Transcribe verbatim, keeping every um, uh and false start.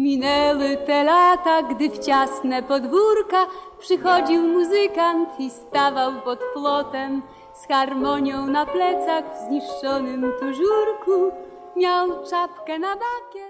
Minęły te lata, gdy w ciasne podwórka przychodził muzykant i stawał pod płotem z harmonią na plecach w zniszczonym tużurku. Miał czapkę na bakier.